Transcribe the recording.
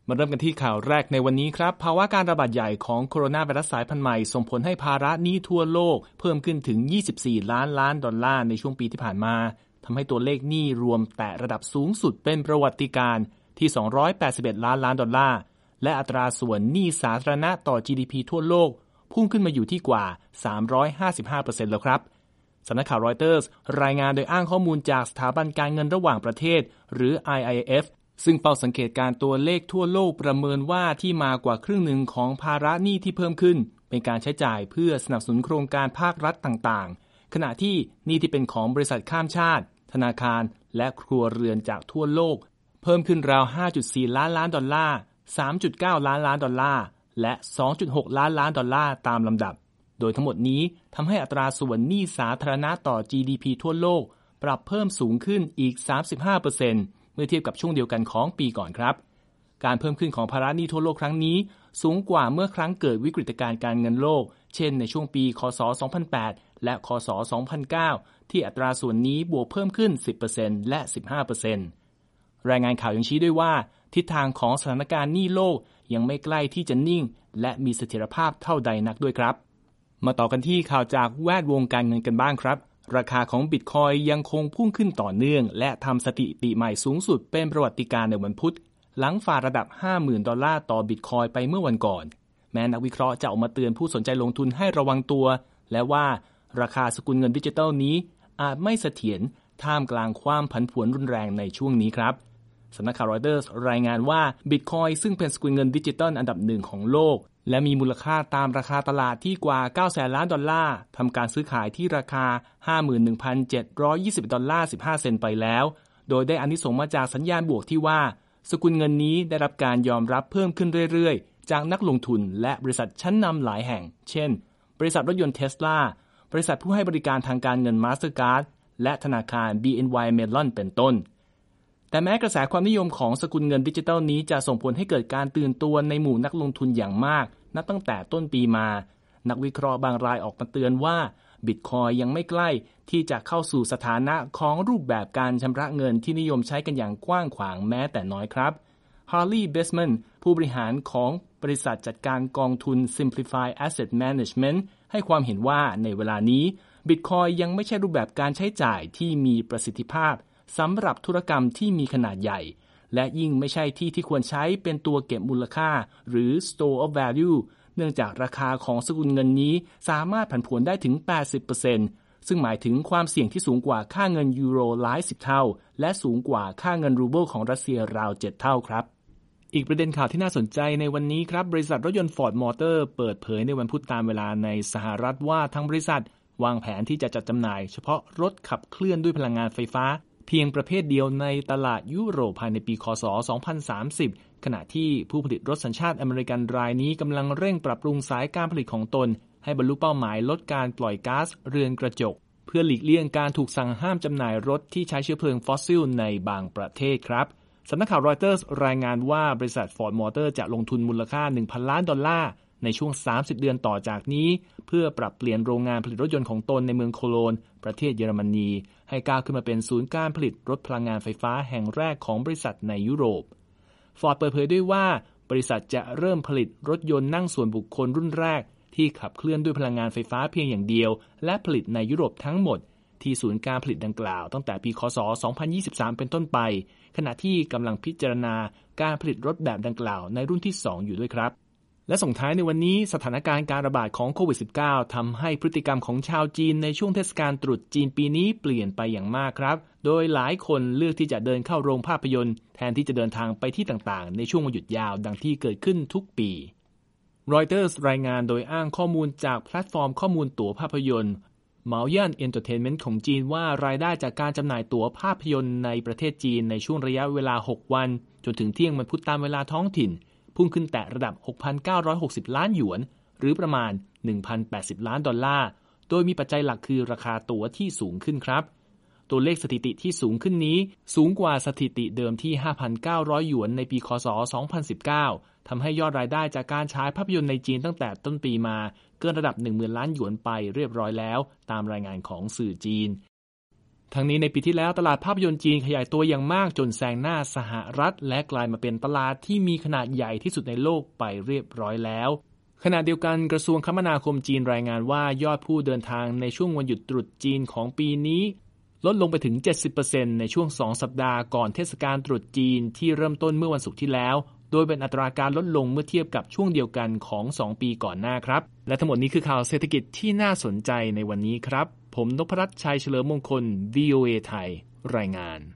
มาเริ่มกันที่ข่าวแรกในวันนี้ครับภาวะการระบาดใหญ่ของโคโรนาไวรัสสายพันธุ์ใหม่ส่งผลให้ภาระหนี้ทั่วโลกเพิ่มขึ้นถึง24ล้านล้านดอลลาร์ในช่วงปีที่ผ่านมาทำให้ตัวเลขหนี้รวมแตะระดับสูงสุดเป็นประวัติการณ์ที่281ล้านล้านดอลลาร์และอัตราส่วนหนี้สาธารณะต่อ GDP ทั่วโลกพุ่งขึ้นมาอยู่ที่กว่า 355% แล้วครับสำนักข่าวรอยเตอร์สรายงานโดยอ้างข้อมูลจากสถาบันการเงินระหว่างประเทศหรือ IIF ซึ่งเฝ้าสังเกตการตัวเลขทั่วโลกประเมินว่าที่มากว่าครึ่งหนึ่งของภาระหนี้ที่เพิ่มขึ้นเป็นการใช้จ่ายเพื่อสนับสนุนโครงการภาครัฐต่างๆขณะที่หนี้ที่เป็นของบริษัทข้ามชาติธนาคารและครัวเรือนจากทั่วโลกเพิ่มขึ้นราว 5.4 ล้านล้านดอลลาร์ 3.9 ล้านล้านดอลลาร์และ 2.6 ล้านล้านดอลลาร์ตามลำดับโดยทั้งหมดนี้ทำให้อัตราส่วนหนี้สาธารณะต่อ GDP ทั่วโลกปรับเพิ่มสูงขึ้นอีก 35% เมื่อเทียบกับช่วงเดียวกันของปีก่อนครับการเพิ่มขึ้นของภาระหนี้ทั่วโลกครั้งนี้สูงกว่าเมื่อครั้งเกิดวิกฤตการณ์การเงินโลกเช่นในช่วงปีคศ 2008 และคศ 2009 ที่อัตราส่วนนี้บวกเพิ่มขึ้น 10% และ 15%รายงานข่าวยังชี้ด้วยว่าทิศทางของสถานการณ์หนี้โลกยังไม่ใกล้ที่จะนิ่งและมีเสถียรภาพเท่าใดนักด้วยครับมาต่อกันที่ข่าวจากแวดวงการเงินกันบ้างครับราคาของบิตคอยน์ยังคงพุ่งขึ้นต่อเนื่องและทำสถิติใหม่สูงสุดเป็นประวัติการณ์ในวันพุธหลังฝ่าระดับ 50,000 ดอลลาร์ต่อบิตคอยน์ไปเมื่อวันก่อนแม้นักวิเคราะห์จะออกมาเตือนผู้สนใจลงทุนให้ระวังตัวและว่าราคาสกุลเงินดิจิทัลนี้อาจไม่เสถียรท่ามกลางความผันผวนรุนแรงในช่วงนี้ครับสำนักข่าวรอยเตอร์สรายงานว่าบิตคอยน์ซึ่งเป็นสกุลเงินดิจิทัลอันดับหนึ่งของโลกและมีมูลค่าตามราคาตลาดที่กว่า 900,000 ล้านดอลลาร์ทำการซื้อขายที่ราคา 51,720 ดอลลาร์ 15 เซนต์ไปแล้วโดยได้อานิสงส์มาจากสัญญาณบวกที่ว่าสกุลเงินนี้ได้รับการยอมรับเพิ่มขึ้นเรื่อยๆจากนักลงทุนและบริษัทชั้นนำหลายแห่งเช่นบริษัทรถยนต์ Tesla บริษัทผู้ให้บริการทางการเงิน Mastercard และธนาคาร BNY Mellon เป็นต้นแต่แม้กระแสความนิยมของสกุลเงินดิจิทัลนี้จะส่งผลให้เกิดการตื่นตัวในหมู่นักลงทุนอย่างมากนับตั้งแต่ต้นปีมานักวิเคราะห์บางรายออกมาเตือนว่าบิตคอยน์ยังไม่ใกล้ที่จะเข้าสู่สถานะของรูปแบบการชำระเงินที่นิยมใช้กันอย่างกว้างขวางแม้แต่น้อยครับ Harley Bassman ผู้บริหารของบริษัทจัดการกองทุน Simplify Asset Management ให้ความเห็นว่าในเวลานี้บิตคอยน์ยังไม่ใช่รูปแบบการใช้จ่ายที่มีประสิทธิภาพสำหรับธุรกรรมที่มีขนาดใหญ่และยิ่งไม่ใช่ที่ควรใช้เป็นตัวเก็บมูลค่าหรือ Store of Value เนื่องจากราคาของสกุลเงินนี้สามารถผันผวนได้ถึง 80% ซึ่งหมายถึงความเสี่ยงที่สูงกว่าค่าเงินยูโรหลาย10เท่าและสูงกว่าค่าเงินรูเบิลของรัสเซียราว7เท่าครับอีกประเด็นข่าวที่น่าสนใจในวันนี้ครับบริษัทรถยนต์ Ford Motor เปิดเผยในวันพุธตามเวลาในสหรัฐว่าทั้งบริษัทวางแผนที่จะจัดจำหน่ายเฉพาะรถขับเคลื่อนด้วยพลังงานไฟฟ้าเพียงประเภทเดียวในตลาดยุโรปภายในปีคศ 2030 ขณะที่ผู้ผลิตรถสัญชาติอเมริกันรายนี้กำลังเร่งปรับปรุงสายการผลิตของตนให้บรรลุเป้าหมายลดการปล่อยก๊าซเรือนกระจกเพื่อหลีกเลี่ยงการถูกสั่งห้ามจำหน่ายรถที่ใช้เชื้อเพลิงฟอสซิลในบางประเทศครับสำนักข่าวรอยเตอร์สรายงานว่าบริษัท Ford Motor จะลงทุนมูลค่า 1,000 ล้านดอลลาร์ในช่วง30เดือนต่อจากนี้เพื่อปรับเปลี่ยนโรงงานผลิตรถยนต์ของตนในเมืองโคโลนประเทศเยอรมนีให้ก้าวขึ้นมาเป็นศูนย์การผลิตรถพลังงานไฟฟ้าแห่งแรกของบริษัทในยุโรป Ford เปิดเผยด้วยว่าบริษัทจะเริ่มผลิตรถยนต์นั่งส่วนบุคคลรุ่นแรกที่ขับเคลื่อนด้วยพลังงานไฟฟ้าเพียงอย่างเดียวและผลิตในยุโรปทั้งหมดที่ศูนย์การผลิตดังกล่าวตั้งแต่ปีคศ 2023 เป็นต้นไปขณะที่กำลังพิจารณาการผลิตรถแบบดังกล่าวในรุ่นที่2อยู่ด้วยครับและส่งท้ายในวันนี้สถานการณ์การระบาดของโควิด -19 ทำให้พฤติกรรมของชาวจีนในช่วงเทศกาลตรุษจีนปีนี้เปลี่ยนไปอย่างมากครับโดยหลายคนเลือกที่จะเดินเข้าโรงภาพยนตร์แทนที่จะเดินทางไปที่ต่างๆในช่วงวันหยุดยาวดังที่เกิดขึ้นทุกปีรอยเตอร์สรายงานโดยอ้างข้อมูลจากแพลตฟอร์มข้อมูลตั๋วภาพยนตร์เหมาย่านเอนเตอร์เทนเมนต์ของจีนว่ารายได้จากการจำหน่ายตั๋วภาพยนตร์ในประเทศจีนในช่วงระยะเวลา6วันจนถึงเที่ยงวันพุธตามเวลาท้องถิ่นพุ่งขึ้นแตะระดับ 6,960 ล้านหยวนหรือประมาณ 1,080 ล้านดอลลาร์โดยมีปัจจัยหลักคือราคาตั๋วที่สูงขึ้นครับตัวเลขสถิติที่สูงขึ้นนี้สูงกว่าสถิติเดิมที่ 5,900 หยวนในปีคศ 2019 ทำให้ยอดรายได้จากการฉายภาพยนตร์ในจีนตั้งแต่ต้นปีมาเกินระดับ 10,000 ล้านหยวนไปเรียบร้อยแล้วตามรายงานของสื่อจีนทั้งนี้ในปีที่แล้วตลาดภาพยนตร์จีนขยายตัวอย่างมากจนแซงหน้าสหรัฐและกลายมาเป็นตลาดที่มีขนาดใหญ่ที่สุดในโลกไปเรียบร้อยแล้วขณะเดียวกันกระทรวงคมนาคมจีนรายงานว่ายอดผู้เดินทางในช่วงวันหยุดตรุษจีนของปีนี้ลดลงไปถึง 70% ในช่วง2สัปดาห์ก่อนเทศกาลตรุษจีนที่เริ่มต้นเมื่อวันศุกร์ที่แล้วโดยเป็นอัตราการลดลงเมื่อเทียบกับช่วงเดียวกันของ2ปีก่อนหน้าครับและทั้งหมดนี้คือข่าวเศรษฐกิจที่น่าสนใจในวันนี้ครับผมนพรัตน์ชัยเฉลิมมงคล VOA ไทยรายงาน